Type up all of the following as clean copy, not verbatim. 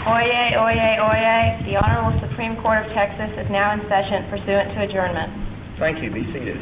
Oyez, oyez, oyez. The Honorable Supreme Court of Texas is now in session pursuant to adjournment. Thank you. Be seated.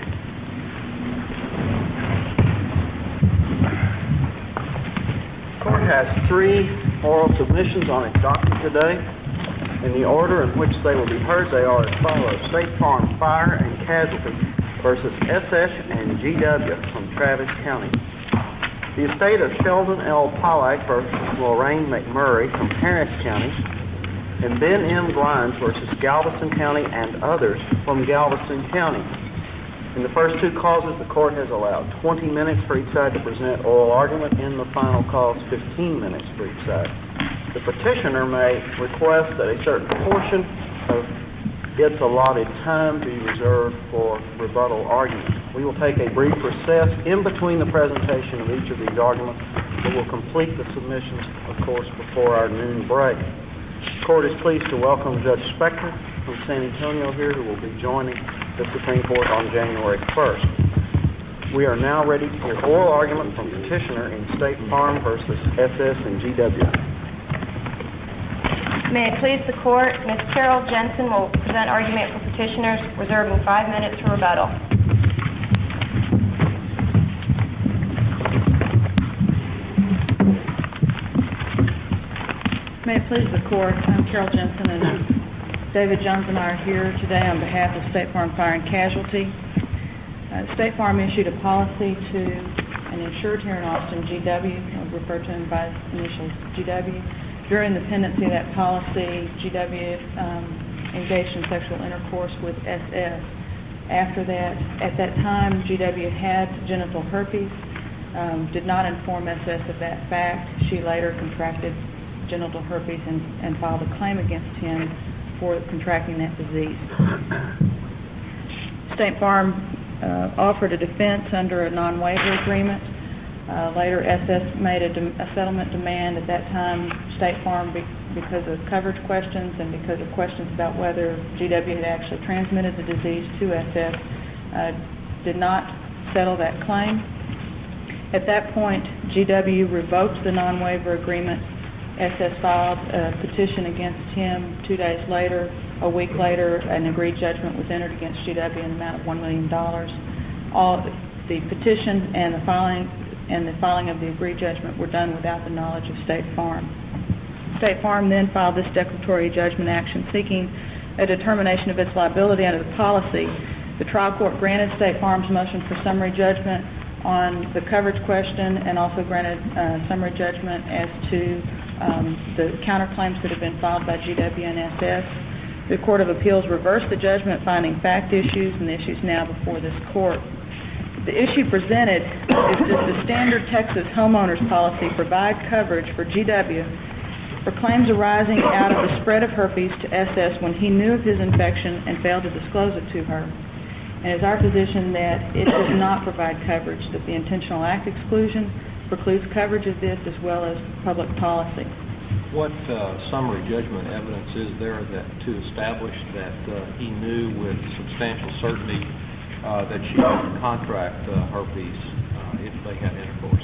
The court has 3 oral submissions on its docket today. In the order in which they will be heard, they are as follows. State Farm Fire and Casualty versus SS and GW from Travis County. The estate of Sheldon L. Pollack versus Lorraine McMurray from Harris County, and Ben M. Glines versus Galveston County and others from Galveston County. In the first 2 causes, the court has allowed 20 minutes for each side to present oral argument. In the final cause, 15 minutes for each side. The petitioner may request that a certain portion of its allotted time be reserved for rebuttal argument. We will take a brief recess in between the presentation of each of these arguments, but we'll complete the submissions, of course, before our noon break. The court is pleased to welcome Judge Spector from San Antonio here, who will be joining the Supreme Court on January 1st. We are now ready to hear oral argument from petitioner in State Farm versus SS and GW. May it please the Court, Ms. Carol Jensen will present argument for petitioners, reserving 5 minutes for rebuttal. May it please the Court, I'm Carol Jensen and David Jones and I are here today on behalf of State Farm Fire and Casualty. State Farm issued a policy to an insured here in Austin, GW, I would refer to him by initials GW. During the pendency of that policy, GW engaged in sexual intercourse with SS. After that, at that time, GW had genital herpes, did not inform SS of that fact. She later contracted genital herpes and filed a claim against him for contracting that disease. State Farm offered a defense under a non-waiver agreement. Later, SS made a settlement demand. At that time, State Farm, because of coverage questions and because of questions about whether GW had actually transmitted the disease to SS, did not settle that claim. At that point, GW revoked the non-waiver agreement. SS filed a petition against him. 2 days later, a week later, an agreed judgment was entered against GW in the amount of $1 million. All the petition and the filing of the agreed judgment were done without the knowledge of State Farm. State Farm then filed this declaratory judgment action seeking a determination of its liability under the policy. The trial court granted State Farm's motion for summary judgment on the coverage question and also granted summary judgment as to the counterclaims that have been filed by GW and SS. The Court of Appeals reversed the judgment, finding fact issues, and the issues now before this court. The issue presented is, does the standard Texas homeowners policy provide coverage for GW for claims arising out of the spread of herpes to SS when he knew of his infection and failed to disclose it to her? And it's our position that it does not provide coverage, that the intentional act exclusion precludes coverage of this as well as public policy. What summary judgment evidence is there to establish that he knew with substantial certainty that she would contract herpes if they had intercourse?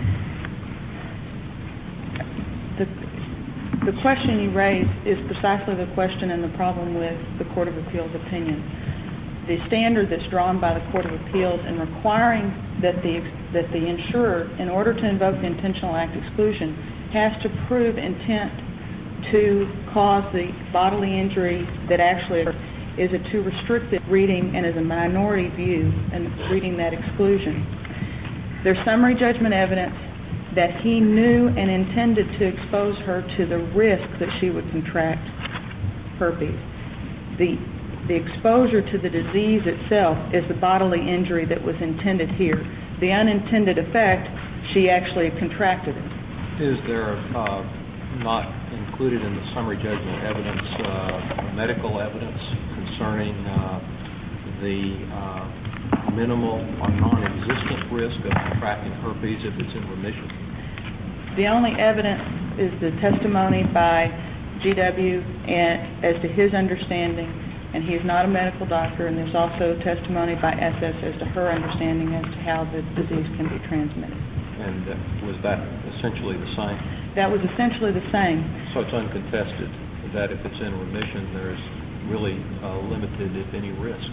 The question you raise is precisely the question and the problem with the Court of Appeals opinion. The standard that's drawn by the Court of Appeals in requiring that the insurer, in order to invoke the intentional act exclusion, has to prove intent to cause the bodily injury that actually is a too restrictive reading and is a minority view in reading that exclusion. There's summary judgment evidence that he knew and intended to expose her to the risk that she would contract herpes. The exposure to the disease itself is the bodily injury that was intended here. The unintended effect, she actually contracted it. Is there not included in the summary judgment evidence medical evidence concerning the minimal or non-existent risk of contracting herpes if it's in remission? The only evidence is the testimony by GW and as to his understanding, and he is not a medical doctor, and there's also testimony by SS as to her understanding as to how the disease can be transmitted. And was that essentially the same? That was essentially the same. So it's uncontested that if it's in remission, there's really limited, if any, risk.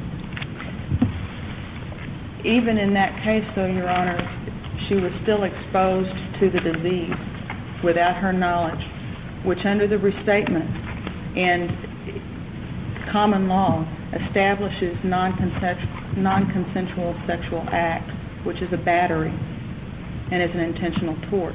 Even in that case, though, Your Honor, she was still exposed to the disease without her knowledge, which under the restatement and common law establishes non-consensual sexual act, which is a battery and is an intentional tort.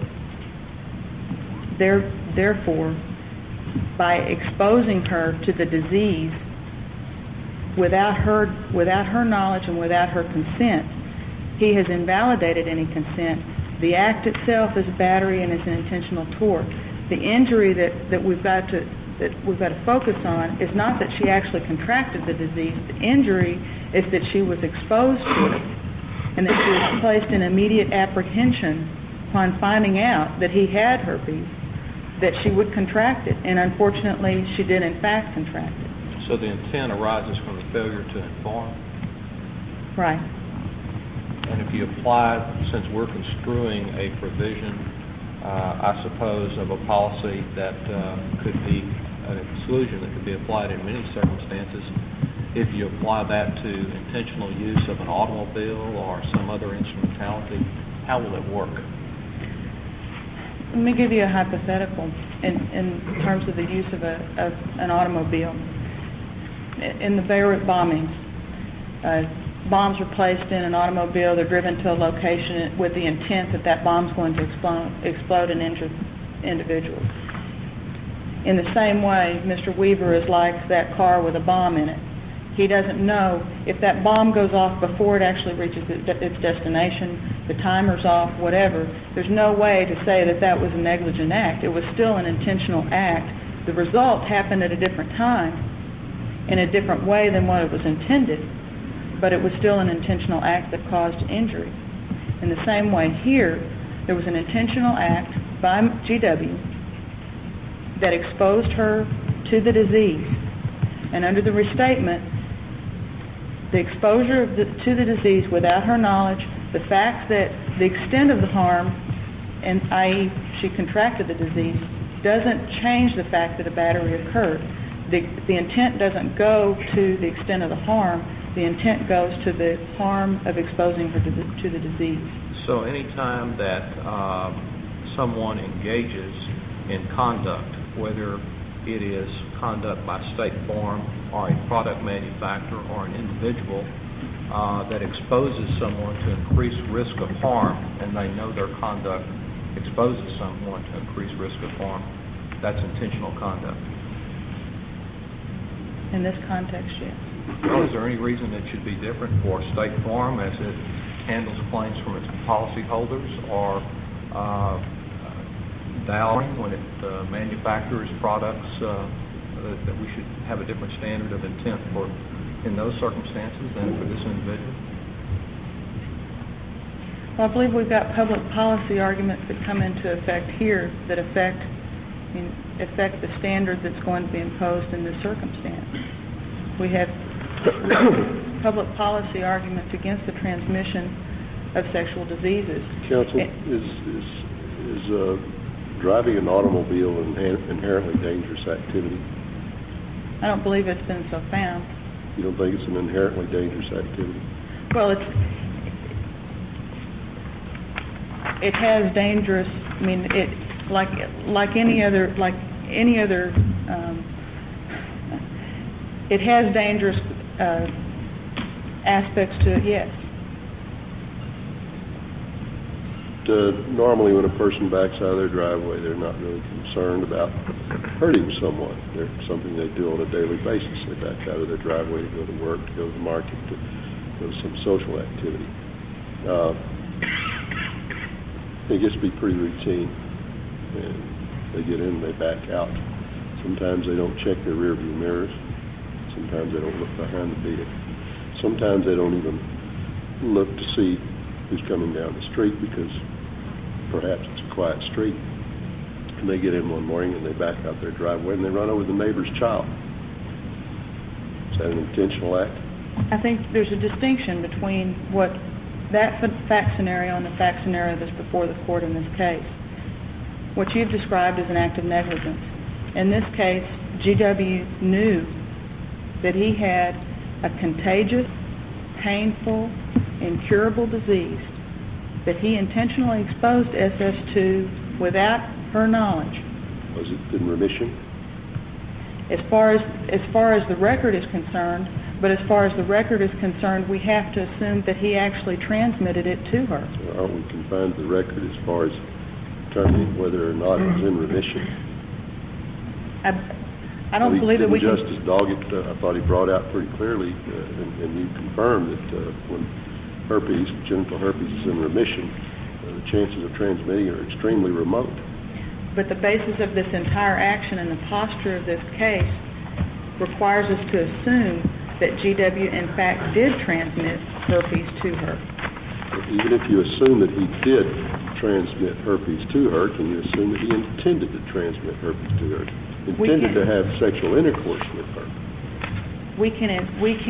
Therefore, by exposing her to the disease without her knowledge and without her consent, he has invalidated any consent. The act itself is battery and is an intentional tort. The injury that we've got to focus on is not that she actually contracted the disease. The injury is that she was exposed to it and that she was placed in immediate apprehension upon finding out that he had herpes, that she would contract it, and unfortunately she did in fact contract it. So the intent arises from the failure to inform? Right. And if you apply, since we're construing a provision, I suppose, of a policy that could be an exclusion that could be applied in many circumstances, if you apply that to intentional use of an automobile or some other instrumentality, how will it work? Let me give you a hypothetical in terms of the use of an automobile. In the Beirut bombings, bombs were placed in an automobile. They're driven to a location with the intent that that bomb's going to explode and injure individuals. In the same way, Mr. Weaver is like that car with a bomb in it. He doesn't know if that bomb goes off before it actually reaches its destination, the timer's off, whatever. There's no way to say that that was a negligent act. It was still an intentional act. The result happened at a different time, in a different way than what it was intended, but it was still an intentional act that caused injury. In the same way here, there was an intentional act by GW that exposed her to the disease, and under the restatement, the exposure to the disease without her knowledge, the fact that the extent of the harm, and i.e. she contracted the disease, doesn't change the fact that a battery occurred. The intent doesn't go to the extent of the harm. The intent goes to the harm of exposing her to the disease. So any time that someone engages in conduct, whether it is conduct by State Farm or a product manufacturer or an individual that exposes someone to increased risk of harm, and they know their conduct exposes someone to increased risk of harm, that's intentional conduct. In this context, yes. Well, is there any reason it should be different for State Farm as it handles claims from its policyholders, or Dowling when it manufactures products, that we should have a different standard of intent for in those circumstances than for this individual? Well, I believe we've got public policy arguments that come into effect here that affect the standard that's going to be imposed in this circumstance. We have public policy arguments against the transmission of sexual diseases. Counsel, is driving an automobile an inherently dangerous activity? I don't believe it's been so found. You don't think it's an inherently dangerous activity? Well, it has dangerous. I mean, it like any other it has dangerous aspects to it. Yes. Normally, when a person backs out of their driveway, they're not really concerned about hurting someone. They're something they do on a daily basis. They back out of their driveway to go to work, to go to the market, to go to some social activity. It gets to be pretty routine, and they get in and they back out. Sometimes they don't check their rear view mirrors. Sometimes they don't look behind the vehicle. Sometimes they don't even look to see who's coming down the street because perhaps it's a quiet street. And they get in one morning and they back out their driveway and they run over the neighbor's child. Is that an intentional act? I think there's a distinction between what that fact scenario and the fact scenario that's before the court in this case, what you've described as an act of negligence. In this case, GW knew that he had a contagious, painful, incurable disease that he intentionally exposed SS to without her knowledge. Was it in remission? As far as the record is concerned, but as far as the record is concerned, we have to assume that he actually transmitted it to her. Or aren't we confined to the record as far as determining whether or not it was in remission? I don't believe that we can... Justice Doggett, I thought he brought out pretty clearly, and you confirmed that when herpes, genital herpes, is in remission, the chances of transmitting are extremely remote. But the basis of this entire action and the posture of this case requires us to assume that GW in fact did transmit herpes to her. Even if you assume that he did transmit herpes to her, can you assume that he intended to transmit herpes to her? Intended to have sexual intercourse with her? We can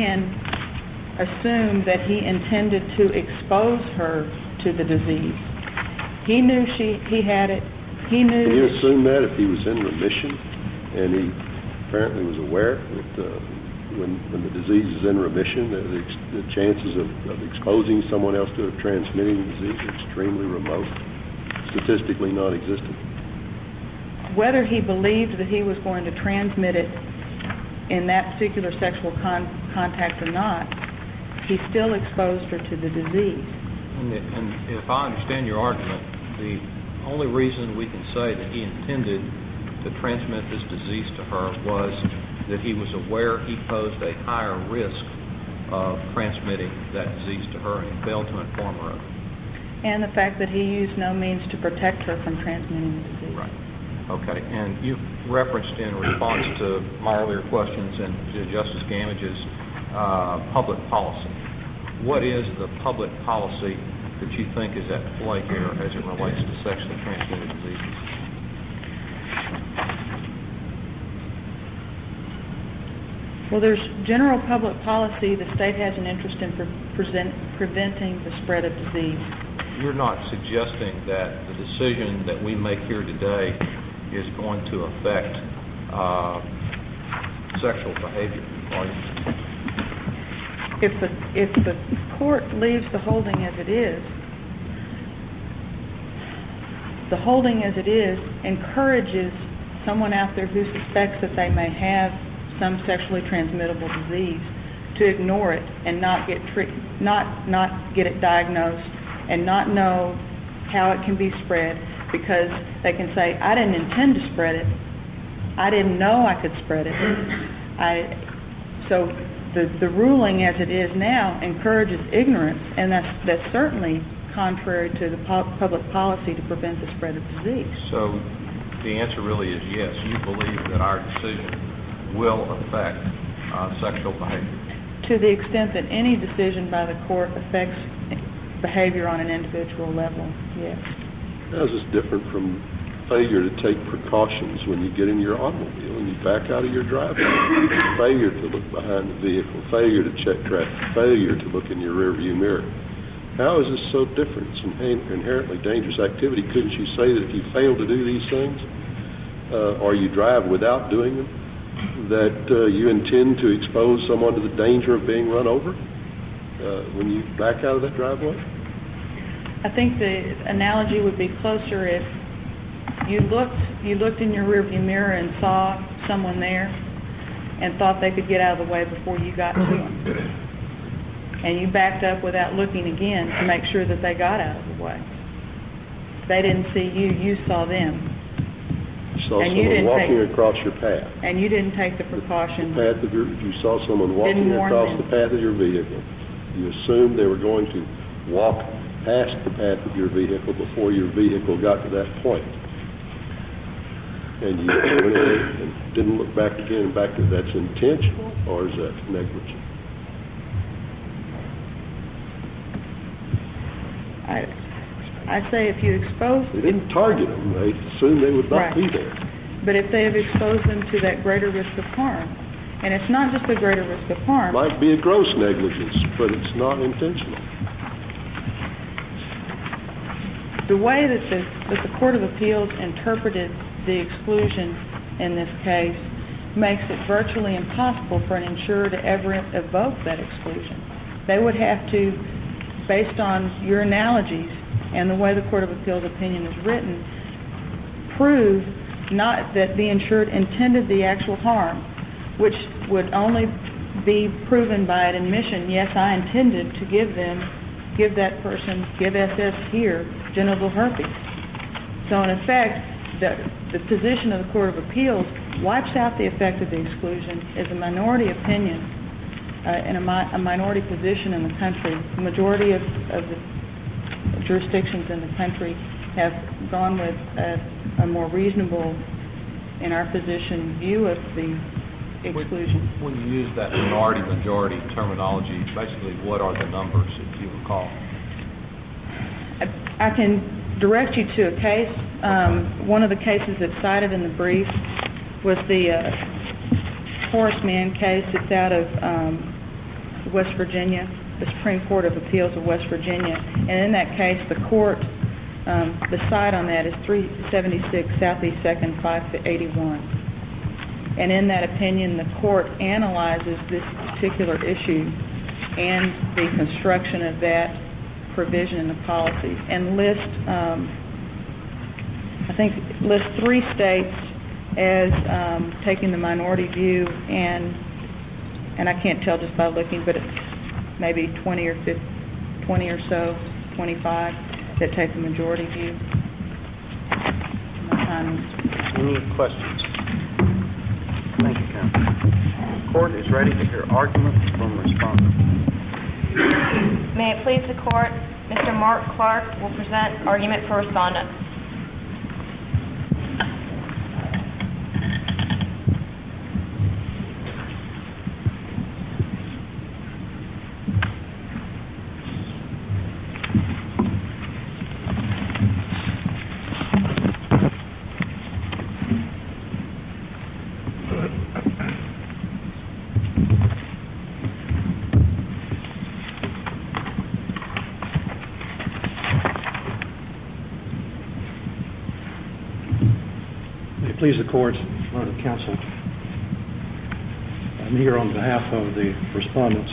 assume that he intended to expose her to the disease. He knew he had it. He knew... Can you assume that if he was in remission and he apparently was aware that when the disease is in remission, the chances of exposing someone else to transmitting the disease are extremely remote, statistically non-existent? Whether he believed that he was going to transmit it in that particular sexual contact or not, he still exposed her to the disease. And if I understand your argument, the only reason we can say that he intended to transmit this disease to her was that he was aware he posed a higher risk of transmitting that disease to her and he failed to inform her of it. And the fact that he used no means to protect her from transmitting the disease. Right. Okay. And you referenced in response to my earlier questions and to Justice Gamage's public policy. What is the public policy that you think is at play here as it relates to sexually transmitted diseases? Well, there's general public policy. The state has an interest in preventing the spread of disease. You're not suggesting that the decision that we make here today is going to affect sexual behavior, are you? If the court leaves the holding as it is, the holding as it is encourages someone out there who suspects that they may have some sexually transmittable disease to ignore it and not get it diagnosed and not know how it can be spread, because they can say, I didn't intend to spread it. I didn't know I could spread it. So the ruling as it is now encourages ignorance, and that's certainly contrary to the public policy to prevent the spread of disease. So the answer really is yes. You believe that our decision will affect sexual behavior? To the extent that any decision by the court affects behavior on an individual level, yes. How is this different from failure to take precautions when you get in your automobile and you back out of your driveway? Failure to look behind the vehicle, failure to check traffic, failure to look in your rearview mirror. How is this so different? It's inherently dangerous activity. Couldn't you say that if you fail to do these things, or you drive without doing them, that you intend to expose someone to the danger of being run over when you back out of that driveway? I think the analogy would be closer if you looked in your rearview mirror and saw someone there and thought they could get out of the way before you got to them. And you backed up without looking again to make sure that they got out of the way. They didn't see you, you saw them. You saw someone walking across your path. And you didn't take the precaution. You saw someone walking across the path of your vehicle. You assumed they were going to walk past the path of your vehicle before your vehicle got to that point. And you went ahead and didn't look back again and back to that's intentional, or is that negligent? I say if you expose... They didn't target them. They assumed they would not be there. But if they have exposed them to that greater risk of harm, and it's not just a greater risk of harm... Might be a gross negligence, but it's not intentional. The way that the Court of Appeals interpreted the exclusion in this case makes it virtually impossible for an insurer to ever evoke that exclusion. They would have to, based on your analogies and the way the Court of Appeals opinion is written, prove not that the insured intended the actual harm, which would only be proven by an admission, yes, I intended to give SS here genital herpes. So in effect, the position of the Court of Appeals wipes out the effect of the exclusion as a minority opinion and a minority position in the country. The majority of the jurisdictions in the country have gone with a more reasonable, in our position, view of the exclusion. When you use that minority-majority terminology, basically what are the numbers, if you recall? I can direct you to a case. One of the cases that's cited in the brief was the Horace Mann case. It's out of West Virginia, the Supreme Court of Appeals of West Virginia. And in that case, the court, the site on that is 376 Southeast 2nd, 581. And in that opinion, the court analyzes this particular issue and the construction of that provision in the policy and lists 3 states as taking the minority view, and I can't tell just by looking, but it's maybe 20 or so, 25 that take the majority view. Any questions? Thank you, counsel. The court is ready to hear arguments from respondents. May it please the Court, Mr. Mark Clark will present argument for respondent. Please the court, Lord Counsel. I'm here on behalf of the respondents,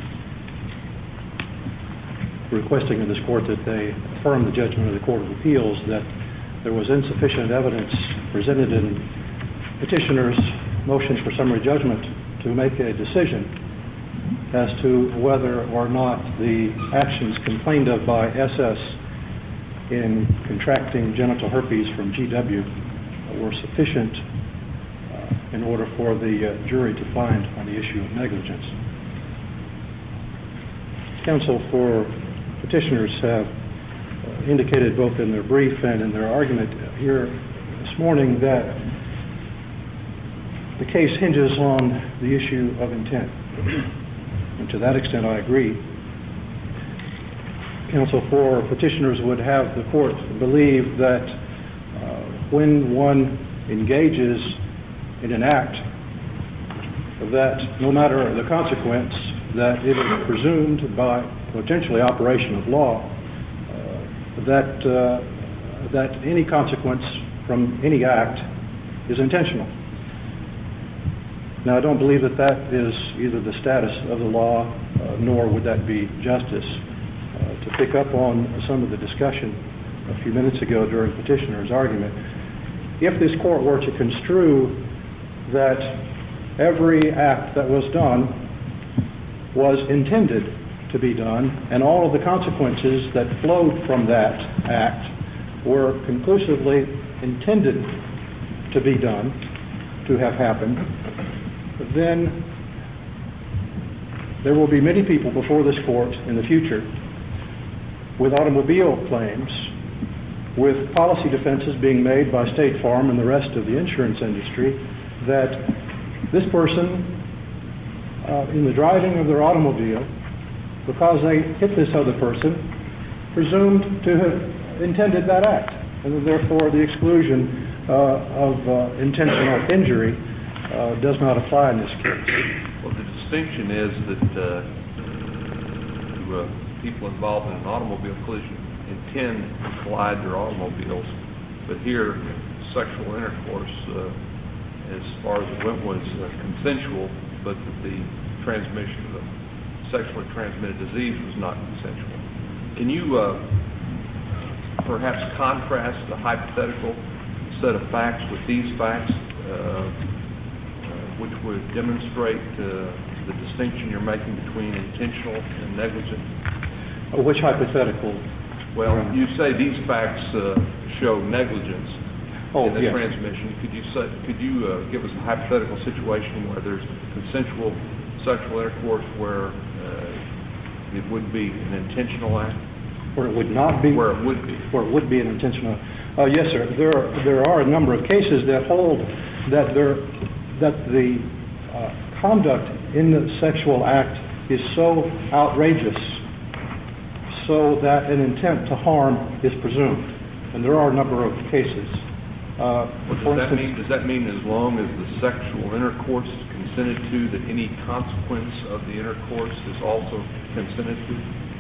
requesting of this court that they affirm the judgment of the Court of Appeals that there was insufficient evidence presented in petitioner's motion for summary judgment to make a decision as to whether or not the actions complained of by SS in contracting genital herpes from GW were sufficient in order for the jury to find on the issue of negligence. Counsel for petitioners have indicated both in their brief and in their argument here this morning that the case hinges on the issue of intent. And to that extent, I agree. Counsel for petitioners would have the court believe that when one engages in an act, that no matter the consequence, that it is presumed by potentially operation of law that any consequence from any act is intentional. Now, I don't believe that that is either the status of the law, nor would that be justice. To pick up on some of the discussion a few minutes ago during petitioner's argument, if this court were to construe that every act that was done was intended to be done, and all of the consequences that flowed from that act were conclusively intended to be done, to have happened, then there will be many people before this court in the future with automobile claims, with policy defenses being made by State Farm and the rest of the insurance industry, that this person, in the driving of their automobile, because they hit this other person, presumed to have intended that act, and therefore the exclusion of intentional injury does not apply in this case. Well, the distinction is that people involved in an automobile collision intend to collide their automobiles, but here sexual intercourse, as far as it went, was consensual, but the transmission of sexually transmitted disease was not consensual. Can you perhaps contrast the hypothetical set of facts with these facts, which would demonstrate the distinction you're making between intentional and negligent? Which hypothetical? Well, you say these facts show negligence in the yes. transmission. Could you give us a hypothetical situation where there's consensual sexual intercourse where it would be an intentional act? Where it would not be? Where it would be. Where it would be an intentional. Yes, sir. There are a number of cases that hold that the conduct in the sexual act is so outrageous, so that an intent to harm is presumed, and there are a number of cases. Does that mean as long as the sexual intercourse is consented to, that any consequence of the intercourse is also consented to?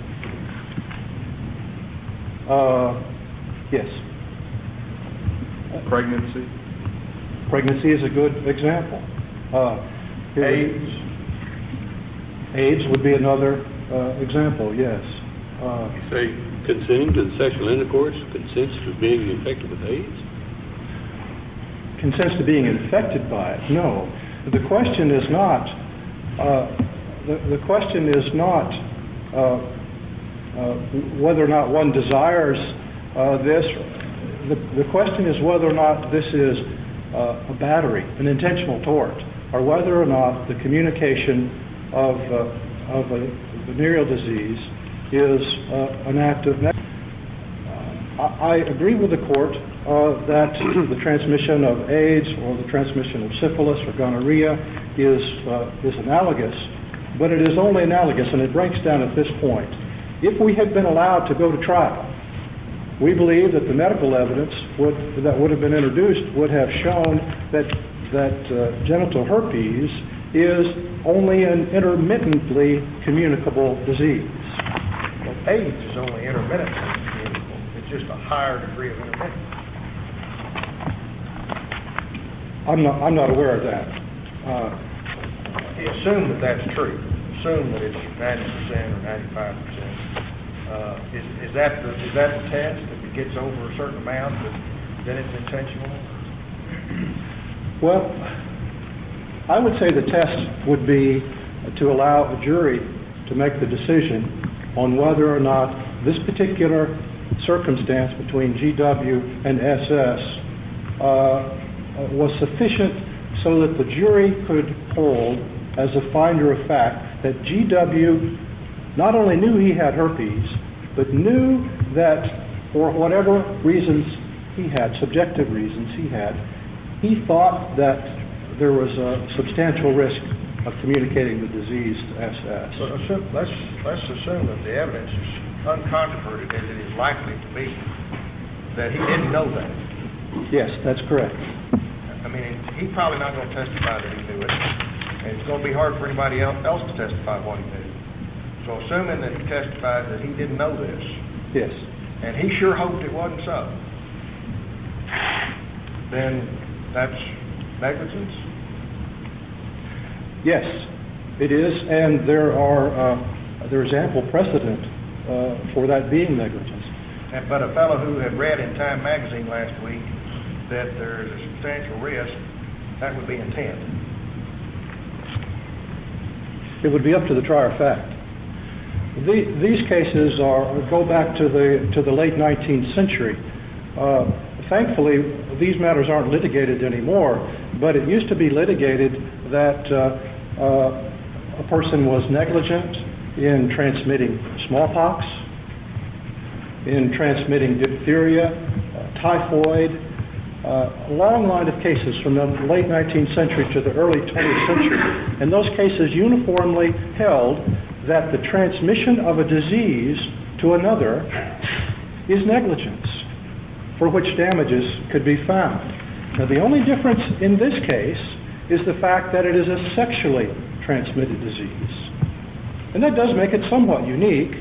Yes. Pregnancy? Pregnancy is a good example. AIDS would be another example, yes. You say consenting to the sexual intercourse consents to being infected with AIDS? Consents to being infected by it? No. The question is not. The question is not whether or not one desires this. The question is whether or not this is a battery, an intentional tort, or whether or not the communication of a venereal disease is an act of negligence. I agree with the court that the transmission of AIDS or the transmission of syphilis or gonorrhea is analogous, but it is only analogous, and it breaks down at this point. If we had been allowed to go to trial, we believe that the medical evidence that would have been introduced would have shown that genital herpes is only an intermittently communicable disease. Well, AIDS is only intermittently communicable. It's just a higher degree of intermittence. I'm not aware of that. Assume that that's true. Assume that it's 90% or 95%. Is that the test? If it gets over a certain amount, then it's intentional? Well, I would say the test would be to allow a jury to make the decision on whether or not this particular circumstance between GW and SS was sufficient so that the jury could hold as a finder of fact that GW not only knew he had herpes, but knew that for whatever reasons he had, subjective reasons he thought that there was a substantial risk of communicating the disease to SS. So let's assume that the evidence is uncontroverted as it is likely to be, that he didn't know that. Yes, that's correct. I mean, he's probably not going to testify that he knew it, and it's going to be hard for anybody else to testify what he knew. So assuming that he testified that he didn't know this, yes, and he sure hoped it wasn't so, then that's negligence? Yes, it is, and there's ample precedent for that being negligence. But a fellow who had read in Time magazine last week that there is a substantial risk, that would be intent. It would be up to the trier of fact. These cases go back to the late 19th century. Thankfully, these matters aren't litigated anymore, but it used to be litigated that a person was negligent in transmitting smallpox, in transmitting diphtheria, typhoid, a long line of cases from the late 19th century to the early 20th century. And those cases uniformly held that the transmission of a disease to another is negligence, for which damages could be found. Now, the only difference in this case is the fact that it is a sexually transmitted disease. And that does make it somewhat unique,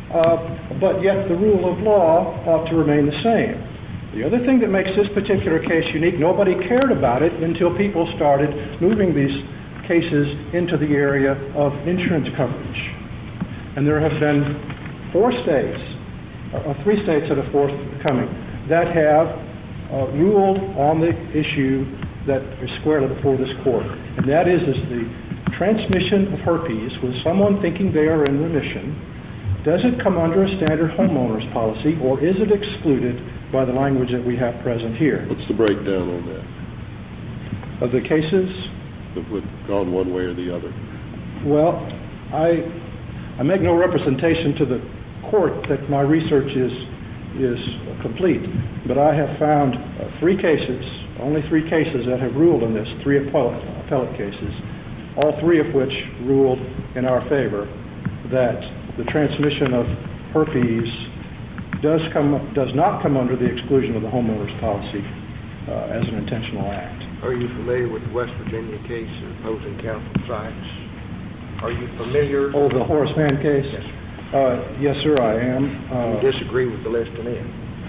but yet the rule of law ought to remain the same. The other thing that makes this particular case unique, nobody cared about it until people started moving these cases into the area of insurance coverage. And there have been 4 states, or 3 states that are forthcoming, that have ruled on the issue that is squarely before this court. And that is the transmission of herpes with someone thinking they are in remission. Does it come under a standard homeowner's policy, or is it excluded by the language that we have present here? What's the breakdown on that? Of the cases? That would gone one way or the other? Well, I make no representation to the court that my research is complete, but I have found 3 cases, only 3 cases that have ruled on this, 3 appellate cases, all 3 of which ruled in our favor that the transmission of herpes does not come under the exclusion of the homeowner's policy as an intentional act. Are you familiar with the West Virginia case that opposing counsel cites? Are you familiar? Oh, the Horace Mann case? Yes. Yes, sir, I am. Do you disagree with the listing in?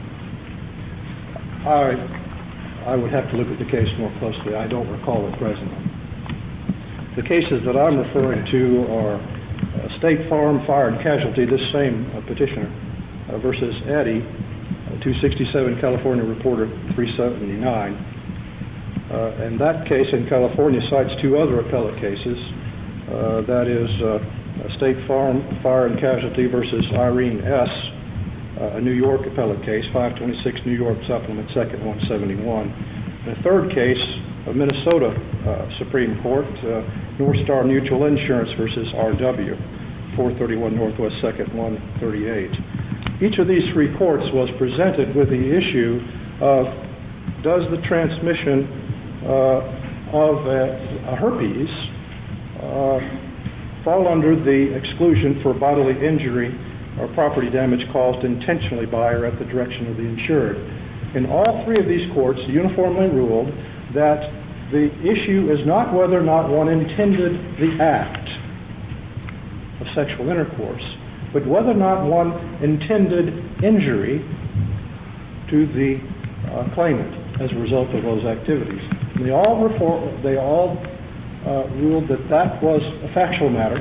I would have to look at the case more closely. I don't recall it presently. The cases that I'm referring to are State Farm Fire and Casualty, this same petitioner, versus Eddy, 267 California Reporter 379. And that case in California cites 2 other appellate cases. That is State Farm Fire and Casualty versus Irene S., a New York appellate case, 526 New York Supplement 2nd 171. The third case, of Minnesota Supreme Court, North Star Mutual Insurance versus RW, 431 Northwest 2nd 138. Each of these 3 courts was presented with the issue of, does the transmission of a herpes fall under the exclusion for bodily injury or property damage caused intentionally by or at the direction of the insured. In all 3 of these courts, uniformly ruled that the issue is not whether or not one intended the act of sexual intercourse, but whether or not one intended injury to the claimant as a result of those activities. And they all ruled that that was a factual matter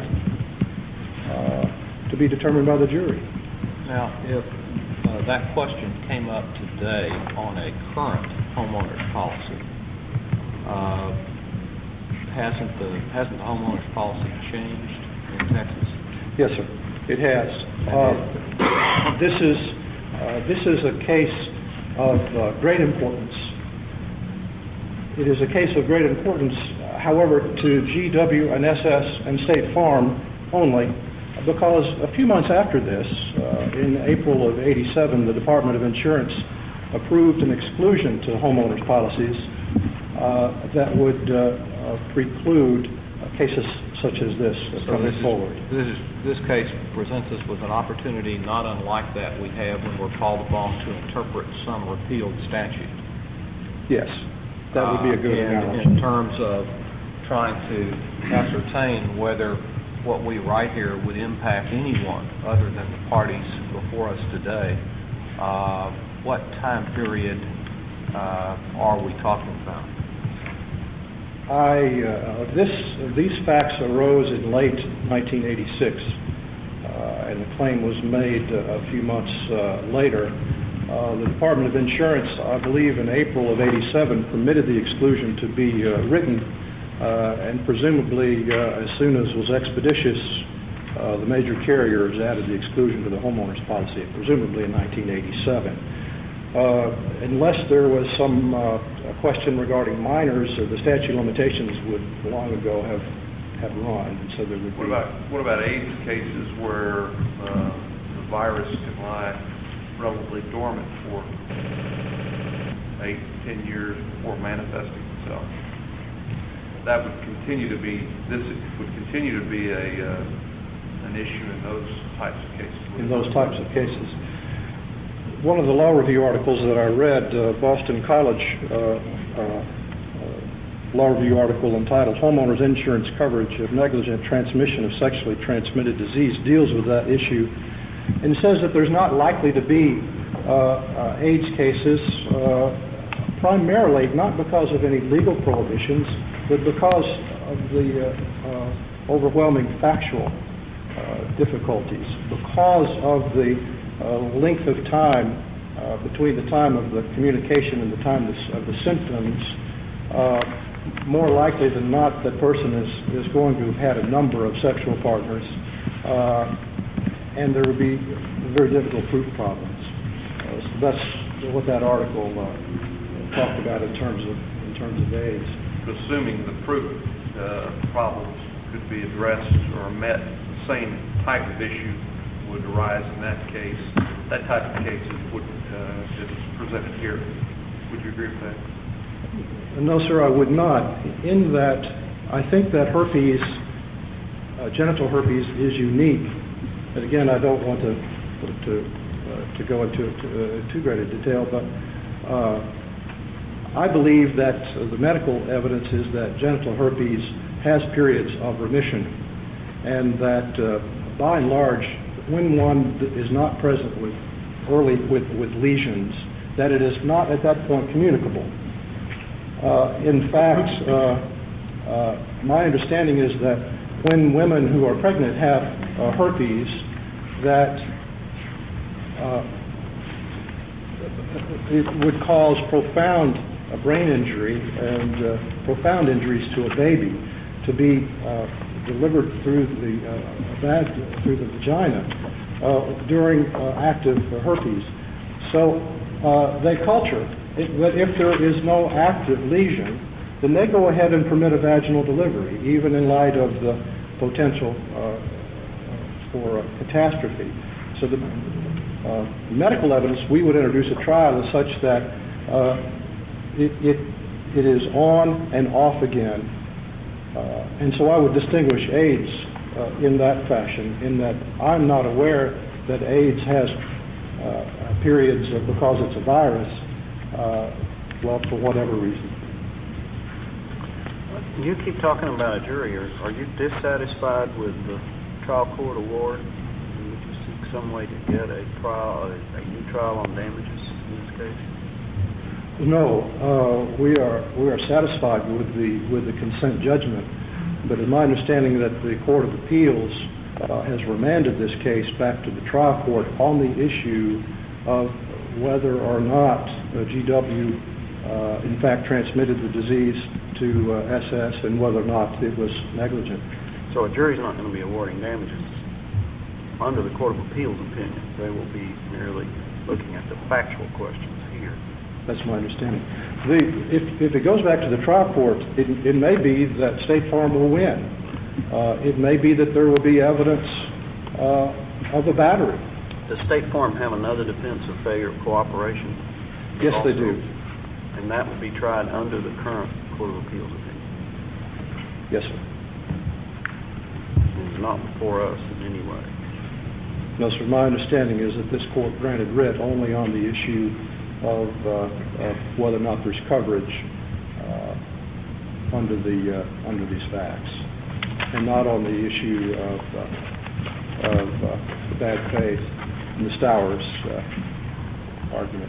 to be determined by the jury. Now, if that question came up today on a current homeowner's policy, hasn't the homeowner's policy changed in Texas? Yes, sir. It has. This is a case of great importance. It is a case of great importance, however, to GW and SS and State Farm only, because a few months after this, in April of '87, the Department of Insurance approved an exclusion to homeowners' policies that would preclude cases such as this coming forward. This case presents us with an opportunity not unlike that we have when we're called upon to interpret some repealed statute. Yes, that would be a good analogy. In terms of trying to ascertain whether what we write here would impact anyone other than the parties before us today, what time period are we talking about? These facts arose in late 1986, and the claim was made a few months later. The Department of Insurance, I believe in April of '87, permitted the exclusion to be written, and presumably as soon as was expeditious, the major carriers added the exclusion to the homeowners policy, presumably in 1987. Unless there was some question regarding minors, the statute of limitations would long ago have run, and so there would be... What about AIDS cases where the virus can lie relatively dormant for 8 to 10 years before manifesting itself? That would continue to be an issue in those types of cases. In those types of cases. One of the law review articles that I read, Boston College law review article entitled Homeowners Insurance Coverage of Negligent Transmission of Sexually Transmitted Disease, deals with that issue And it says that there's not likely to be AIDS cases, primarily not because of any legal prohibitions, but because of the overwhelming factual difficulties, because of the length of time between the time of the communication and the time of the symptoms. More likely than not, that person is going to have had a number of sexual partners, and there would be very difficult proof problems. So that's what that article talked about in terms of AIDS. Assuming the proof problems could be addressed or met, the same type of issue would arise in that case. That type of case is presented here. Would you agree with that? No, sir, I would not. In that, I think that herpes, genital herpes, is unique. And again, I don't want to go into too great a detail, but I believe that the medical evidence is that genital herpes has periods of remission, and that by and large, when one is not present with lesions, that it is not at that point communicable. In fact, my understanding is that when women who are pregnant have herpes, that it would cause profound brain injury and profound injuries to a baby to be delivered through the vagina during active herpes. So they culture that if there is no active lesion, then they go ahead and permit a vaginal delivery, even in light of the potential for catastrophe. So the medical evidence we would introduce at trial is such that it is on and off again. And so I would distinguish AIDS in that fashion, in that I'm not aware that AIDS has periods because it's a virus, well, for whatever reason. You keep talking about a jury. Are you dissatisfied with the trial court award? Would you seek some way to get a new trial on damages in this case? No, we are satisfied with the consent judgment, but it's my understanding that the Court of Appeals has remanded this case back to the trial court on the issue of whether or not GW in fact transmitted the disease to SS and whether or not it was negligent. So a jury's not going to be awarding damages under the Court of Appeals opinion. They will be merely looking at the factual questions here. That's my understanding. If it goes back to the trial court, it may be that State Farm will win. It may be that there will be evidence of a battery. Does State Farm have another defense of failure of cooperation? Yes, they do. And that will be tried under the current Court of Appeals opinion? Yes, sir. It's not before us in any way? No, sir. My understanding is that this court granted writ only on the issue of whether or not there's coverage under these facts, and not on the issue of bad faith in the Stowers argument.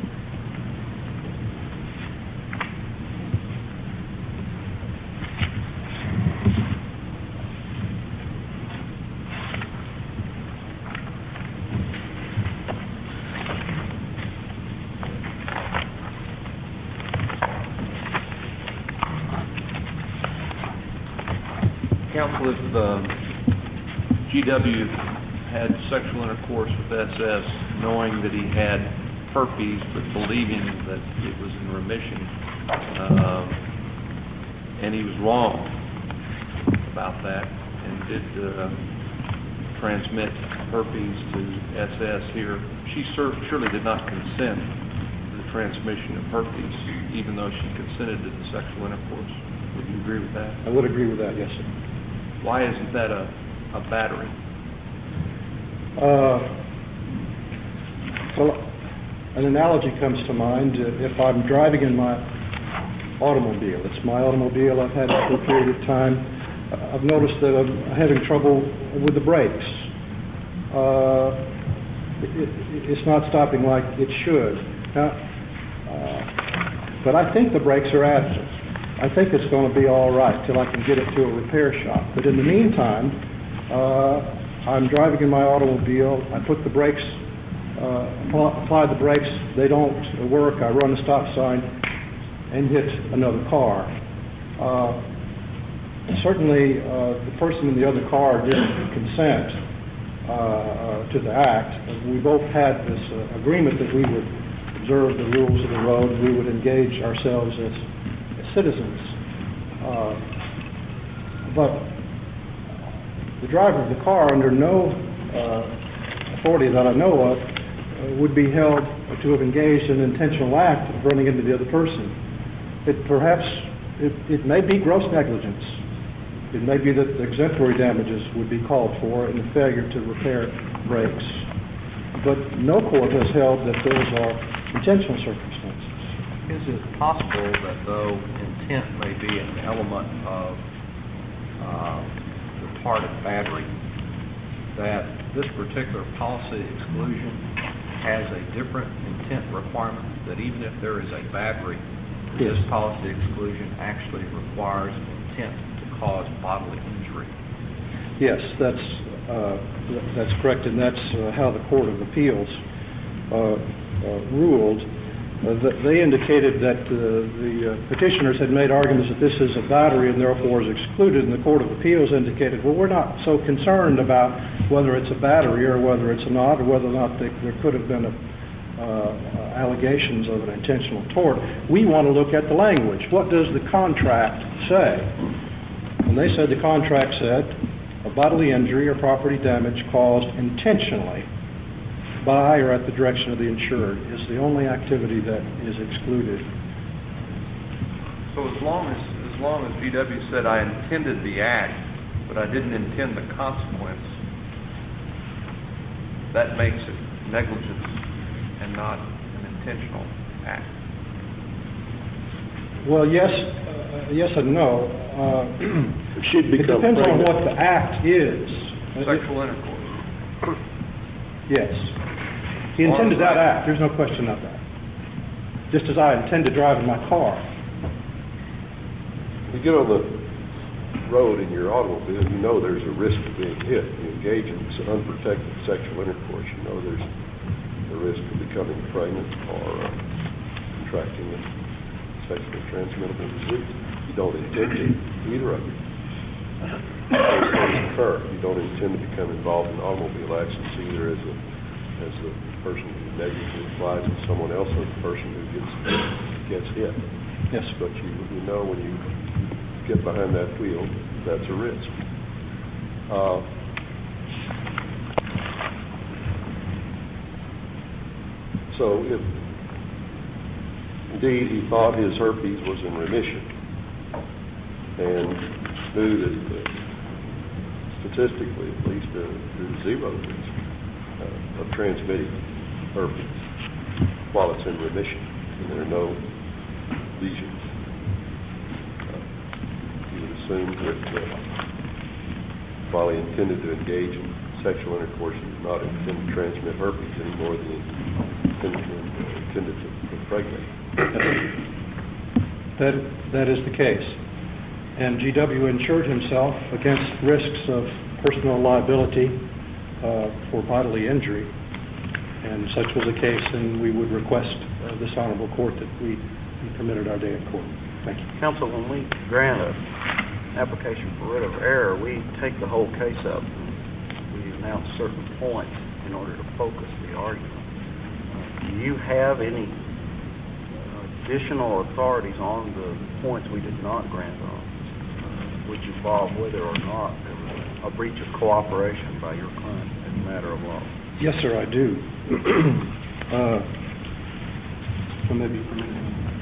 Counsel, if GW had sexual intercourse with SS knowing that he had herpes but believing that it was in remission, and he was wrong about that and did transmit herpes to SS here, she surely did not consent to the transmission of herpes, even though she consented to the sexual intercourse. Would you agree with that? I would agree with that, yes, sir. Why isn't that a battery? Well, an analogy comes to mind. If I'm driving in my automobile, it's my automobile, I've had it for a period of time, I've noticed that I'm having trouble with the brakes. it's not stopping like it should. Now, but I think the brakes are adequate. I think it's going to be all right till I can get it to a repair shop. But in the meantime, I'm driving in my automobile. I put the brakes, apply the brakes. They don't work. I run a stop sign and hit another car. Certainly, the person in the other car didn't consent to the act. We both had this agreement that we would observe the rules of the road. We would engage ourselves as citizens. But the driver of the car, under no authority that I know of, would be held to have engaged in an intentional act of running into the other person. It may be gross negligence. It may be that the exemplary damages would be called for in the failure to repair brakes. But no court has held that those are intentional circumstances. Is it possible that though intent may be an element of the part of battery, that this particular policy exclusion has a different intent requirement, that even if there is a battery, this policy exclusion actually requires intent to cause bodily injury? Yes, that's correct, and that's how the Court of Appeals ruled. They indicated that the petitioners had made arguments that this is a battery and therefore is excluded, and the Court of Appeals indicated, well, we're not so concerned about whether it's a battery or whether it's not, or whether or not there could have been allegations of an intentional tort. We want to look at the language. What does the contract say? And they said the contract said a bodily injury or property damage caused intentionally by or at the direction of the insured is the only activity that is excluded. So as long as VW said I intended the act, but I didn't intend the consequence, that makes it negligence and not an intentional act. Well, yes and no. She'd become it depends pregnant. on what the act is. Sexual intercourse. Yes. He intended that act. There's no question of that. Just as I intend to drive in my car. You get on the road in your automobile, you know there's a risk of being hit. You engage in unprotected sexual intercourse, you know there's a risk of becoming pregnant or contracting a sexually transmittable disease. You don't intend to, either of them. Those things occur. You don't intend to become involved in automobile accidents either as the person who negligently collides with someone else or the person who gets hit. Yes. But you know when you get behind that wheel, that's a risk. So if indeed he thought his herpes was in remission and knew that statistically at least there's zero risk of transmitting herpes while it's in remission and there are no lesions, you would assume that while he intended to engage in sexual intercourse, he did not intend to transmit herpes any more than he intended to impregnate. That is the case. And GW insured himself against risks of personal liability for bodily injury. And such was the case, and we would request this honorable court that we be permitted our day in court. Thank you. Counsel, when we grant an application for writ of error, we take the whole case up and we announce certain points in order to focus the argument. Do you have any additional authorities on the points we did not grant on, which involve whether or not there was a breach of cooperation by your client as a matter of law? Yes, sir, I do. So maybe permitted.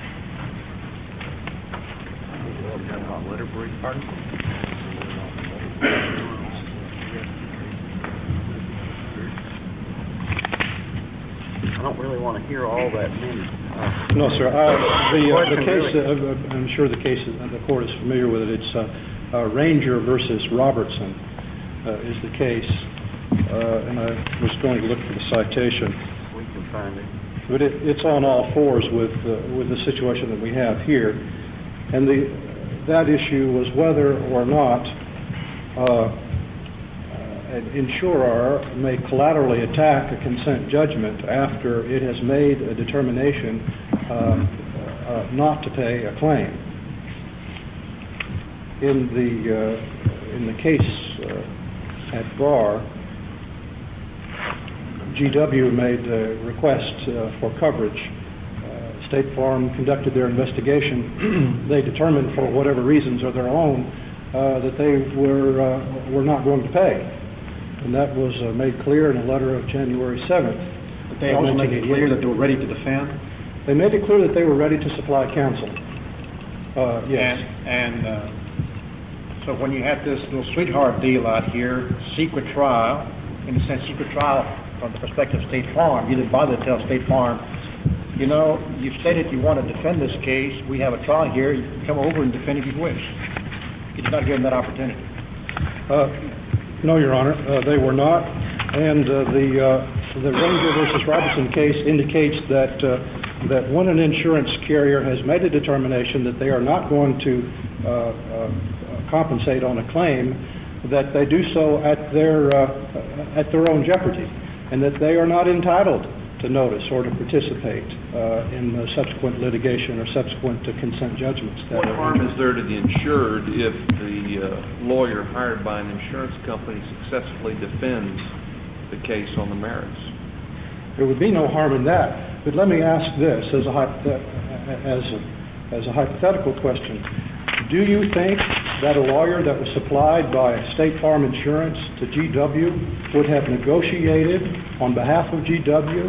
Letter brief, pardon? I don't really want to hear all that many. No, sir. The case, I'm sure the court is familiar with it. It's Ranger versus Robertson is the case. and I was going to look for the citation. We can find it. But it's on all fours with the situation that we have here. And that issue was whether or not an insurer may collaterally attack a consent judgment after it has made a determination not to pay a claim. In the case at bar, GW made a request for coverage. State Farm conducted their investigation. They determined, for whatever reasons of their own, that they were not going to pay. And that was made clear in a letter of January 7th. But they also made it clear that they were ready to defend? They made it clear that they were ready to supply counsel. Yes. So when you had this little sweetheart deal out here, secret trial, in a sense secret trial from the perspective of State Farm, you didn't bother to tell State Farm, you know, you've stated you want to defend this case, we have a trial here, you can come over and defend if you wish. You did not give them that opportunity. No, Your Honor, they were not. And the Ranger versus Robertson case indicates that when an insurance carrier has made a determination that they are not going to compensate on a claim, that they do so at their own jeopardy, and that they are not entitled to notice or to participate in subsequent litigation or subsequent to consent judgments. What harm is there to the insured if the lawyer hired by an insurance company successfully defends the case on the merits? There would be no harm in that. But let me ask this as a hypothetical question. Do you think that a lawyer that was supplied by State Farm Insurance to GW would have negotiated on behalf of GW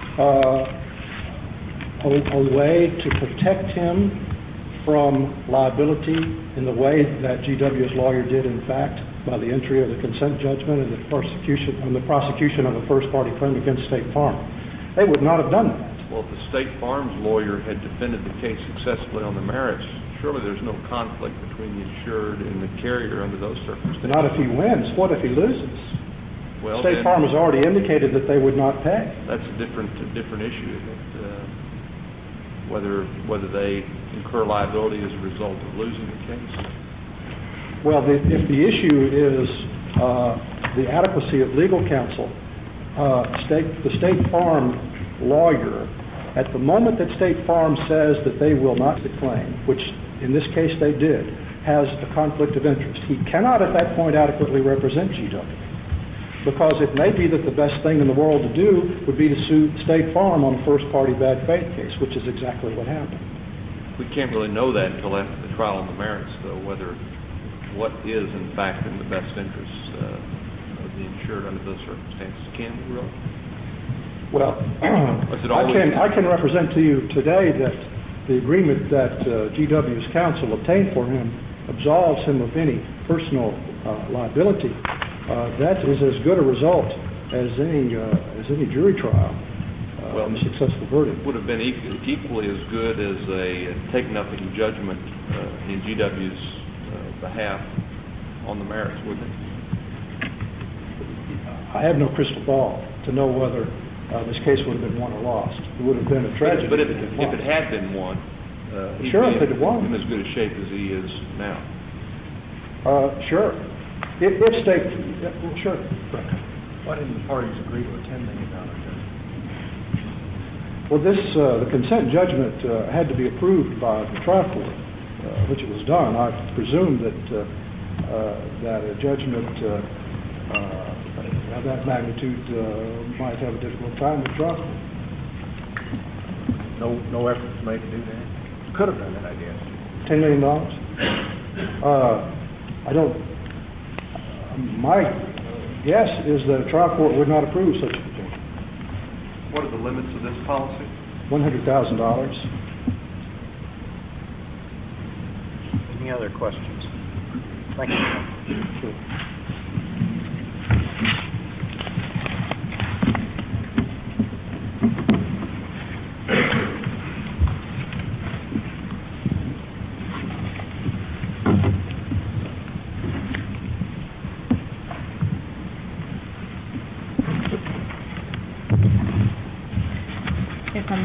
a way to protect him from liability in the way that GW's lawyer did, in fact, by the entry of the consent judgment and the prosecution of a first-party claim against State Farm? They would not have done that. Well, if the State Farm's lawyer had defended the case successfully on the merits, surely there's no conflict between the insured and the carrier under those circumstances. Not if he wins. What if he loses? Well, State Farm has already indicated that they would not pay. That's a different issue, isn't it? Whether they incur liability as a result of losing the case. Well, if the issue is the adequacy of legal counsel, the State Farm lawyer, at the moment that State Farm says that they will not claim, which in this case they did, has a conflict of interest. He cannot at that point adequately represent GW, because it may be that the best thing in the world to do would be to sue State Farm on a first-party bad faith case, which is exactly what happened. We can't really know that until after the trial on the merits, though, what is in fact in the best interest of the insured under those circumstances. Can we really? Well, I can represent to you today that the agreement that GW's counsel obtained for him absolves him of any personal liability. That is as good a result as any jury trial. A successful verdict would have been equally as good as a take-nothing judgment in GW's behalf on the merits, wouldn't it? I have no crystal ball to know whether this case would have been won or lost. It would have been a tragedy. But if it had been won, he'd sure, be if it had won, in as good a shape as he is now. Sure. If State, sure. Why didn't the parties agree to a $10 million judgment? Well, the consent judgment had to be approved by the trial court, which it was done. I presume that a judgment of that magnitude might have a difficult time with trial court. No effort was made to do that? Could have done that, I guess. $10 million? I don't. My guess is that a trial court would not approve such a thing. What are the limits of this policy? $100,000. Any other questions? Thank you. Sure.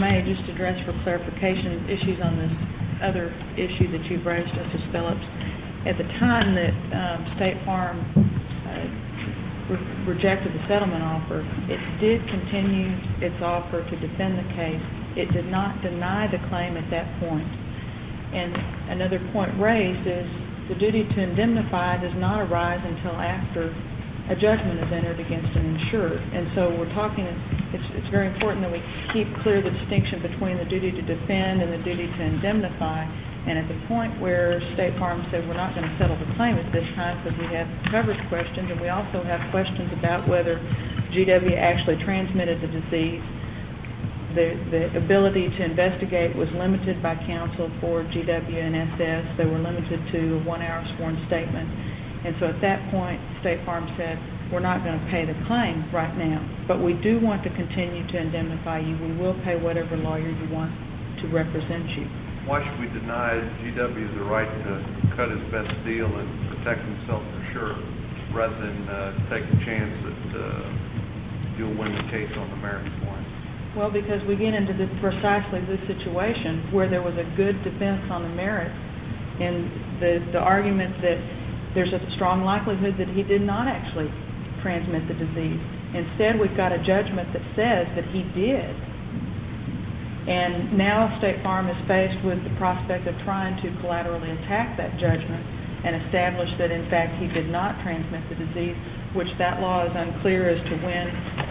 may, just address for clarification issues on this other issue that you've raised, Justice Phillips. At the time that State Farm rejected the settlement offer, it did continue its offer to defend the case. It did not deny the claim at that point. And another point raised is the duty to indemnify does not arise until after a judgment is entered against an insured. And so we're talking, it's very important that we keep clear the distinction between the duty to defend and the duty to indemnify. And at the point where State Farm said we're not going to settle the claim at this time because we have coverage questions, and we also have questions about whether GW actually transmitted the disease, the ability to investigate was limited by counsel for GW and SS. They were limited to a 1-hour sworn statement. And so at that point, State Farm said, we're not going to pay the claim right now, but we do want to continue to indemnify you. We will pay whatever lawyer you want to represent you. Why should we deny GW the right to cut his best deal and protect himself for sure, rather than take a chance that you'll win the case on the merits for him? Well, because we get into precisely this situation where there was a good defense on the merits, and the argument that there's a strong likelihood that he did not actually transmit the disease. Instead, we've got a judgment that says that he did. And now State Farm is faced with the prospect of trying to collaterally attack that judgment and establish that, in fact, he did not transmit the disease, which that law is unclear as to when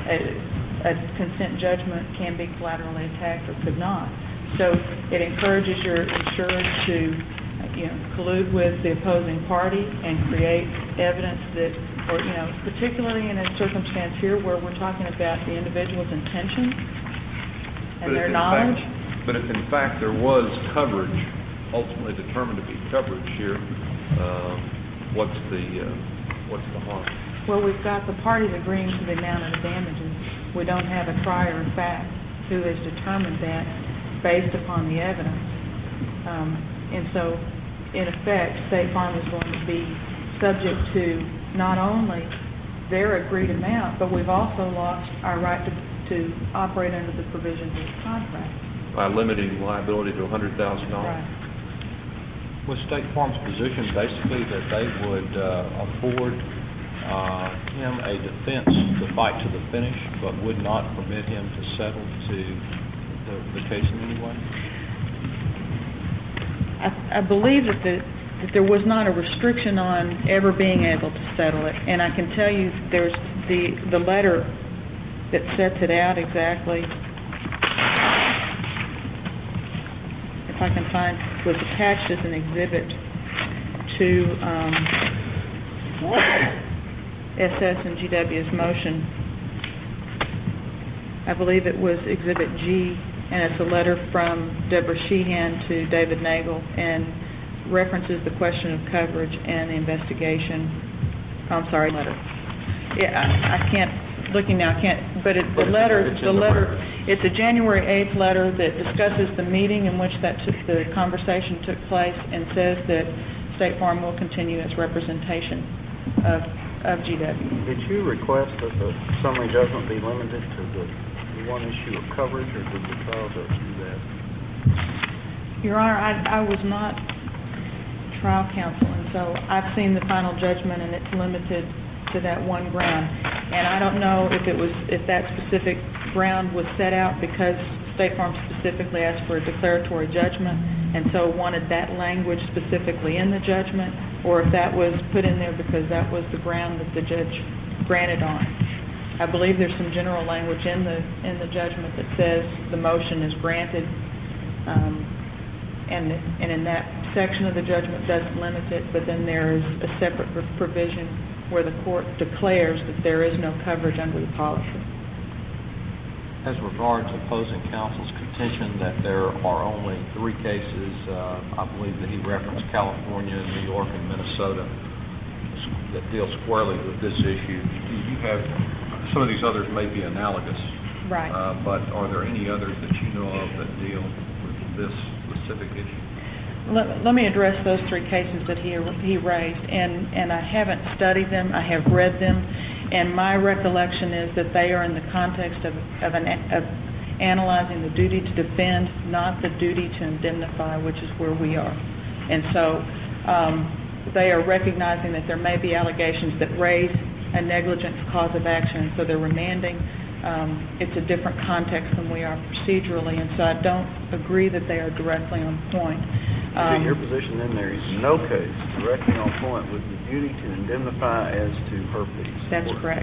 a consent judgment can be collaterally attacked or could not. So it encourages your insured to collude with the opposing party and create evidence that, or particularly in a circumstance here where we're talking about the individual's intention and their knowledge. But if in fact there was coverage, ultimately determined to be coverage here, what's the harm? Well, we've got the parties agreeing to the amount of the damages. We don't have a trier of fact who has determined that based upon the evidence. And so, in effect, State Farm is going to be subject to not only their agreed amount, but we've also lost our right to operate under the provisions of the contract. By limiting liability to $100,000? Right. Was State Farm's position basically that they would afford him a defense to fight to the finish, but would not permit him to settle to the case in any way? I believe that there was not a restriction on ever being able to settle it, and I can tell you there's the letter that sets it out exactly. If I can find, was attached as an exhibit to SS and GW's motion. I believe it was Exhibit G, and it's a letter from Deborah Sheehan to David Nagel, and references the question of coverage and the investigation. Letter. Yeah, I can't, looking now, I can't, but the letter, it's a January 8th letter that discusses the meeting in which the conversation took place and says that State Farm will continue its representation of GW. Did you request that the summary judgment be limited to the one issue of coverage, or did the trial judge do that? Your Honor, I was not trial counsel, and so I've seen the final judgment, and it's limited to that one ground. And I don't know if that specific ground was set out because State Farm specifically asked for a declaratory judgment, and so wanted that language specifically in the judgment, or if that was put in there because that was the ground that the judge granted on. I believe there's some general language in the judgment that says the motion is granted, and in that section of the judgment doesn't limit it, but then there is a separate provision where the court declares that there is no coverage under the policy. As regards opposing counsel's contention that there are only 3 cases, I believe that he referenced California, New York, and Minnesota, that deal squarely with this issue. You have, some of these others may be analogous. Right. But are there any others that you know of that deal with this specific issue? Let me address those 3 cases that he raised, and I haven't studied them. I have read them, and my recollection is that they are in the context of analyzing the duty to defend, not the duty to indemnify, which is where we are. And so they are recognizing that there may be allegations that raise a negligence cause of action, so they're remanding. It's a different context than we are procedurally, and so I don't agree that they are directly on point. Your position then there is no case directly on point with the duty to indemnify as to her fees. That's correct.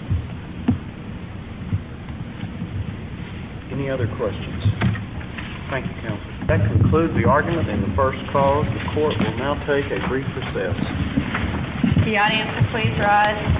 Any other questions? Thank you, counsel. That concludes the argument in the first cause. The court will now take a brief recess. The audience will please rise.